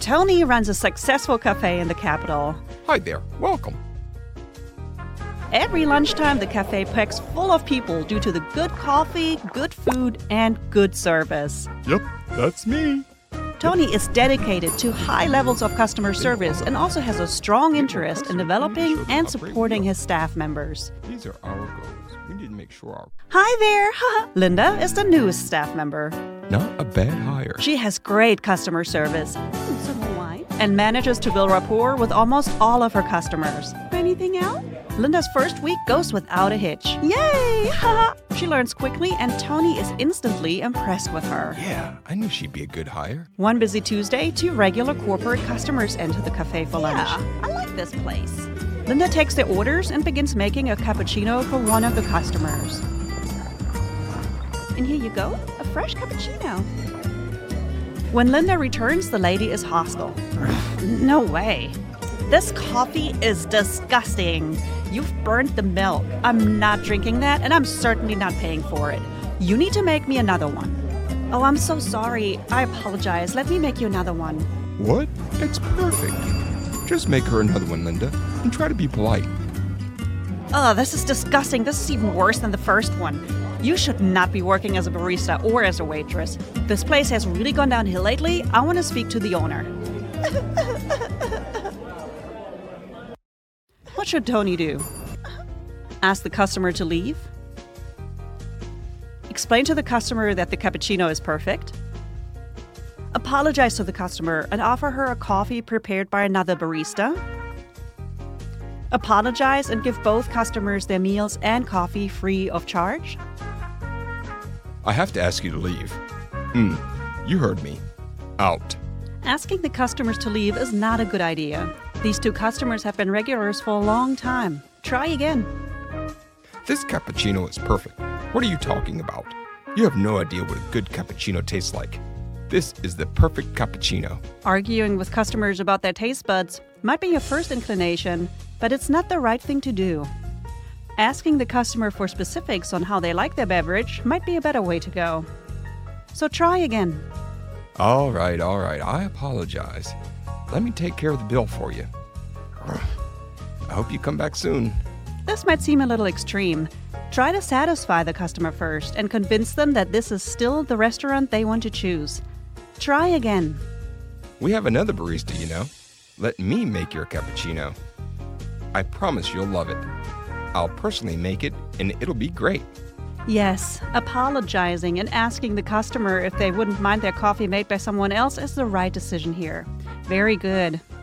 Tony runs a successful cafe in the capital. Hi there. Welcome. Every lunchtime, the cafe packs full of people due to the good coffee, good food, and good service. Yep, that's me. Tony is dedicated to high levels of customer service and also has a strong interest in developing and supporting his staff members. These are our goals. We need to make sure our... Hi there! Linda is the newest staff member. Not a bad hire. She has great customer service and manages to build rapport with almost all of her customers. Anything else? Linda's first week goes without a hitch. Yay! She learns quickly and Tony is instantly impressed with her. Yeah, I knew she'd be a good hire. One busy Tuesday, 2 regular corporate customers enter the cafe for lunch. Yeah, I like this place. Linda takes their orders and begins making a cappuccino for one of the customers. And here you go, a fresh cappuccino. When Linda returns, the lady is hostile. No way. This coffee is disgusting. You've burnt the milk. I'm not drinking that, and I'm certainly not paying for it. You need to make me another one. Oh, I'm so sorry. I apologize. Let me make you another one. What? It's perfect. Just make her another one, Linda, and try to be polite. Oh, this is disgusting. This is even worse than the first one. You should not be working as a barista or as a waitress. This place has really gone downhill lately. I want to speak to the owner. What should Tony do? Ask the customer to leave? Explain to the customer that the cappuccino is perfect? Apologize to the customer and offer her a coffee prepared by another barista? Apologize and give both customers their meals and coffee free of charge? I have to ask you to leave. You heard me. Out. Asking the customers to leave is not a good idea. These 2 customers have been regulars for a long time. Try again. This cappuccino is perfect. What are you talking about? You have no idea what a good cappuccino tastes like. This is the perfect cappuccino. Arguing with customers about their taste buds might be your first inclination, but it's not the right thing to do. Asking the customer for specifics on how they like their beverage might be a better way to go. So try again. All right. I apologize. Let me take care of the bill for you. I hope you come back soon. This might seem a little extreme. Try to satisfy the customer first and convince them that this is still the restaurant they want to choose. Try again. We have another barista, you know. Let me make your cappuccino. I promise you'll love it. I'll personally make it, and it'll be great. Yes, apologizing and asking the customer if they wouldn't mind their coffee made by someone else is the right decision here. Very good.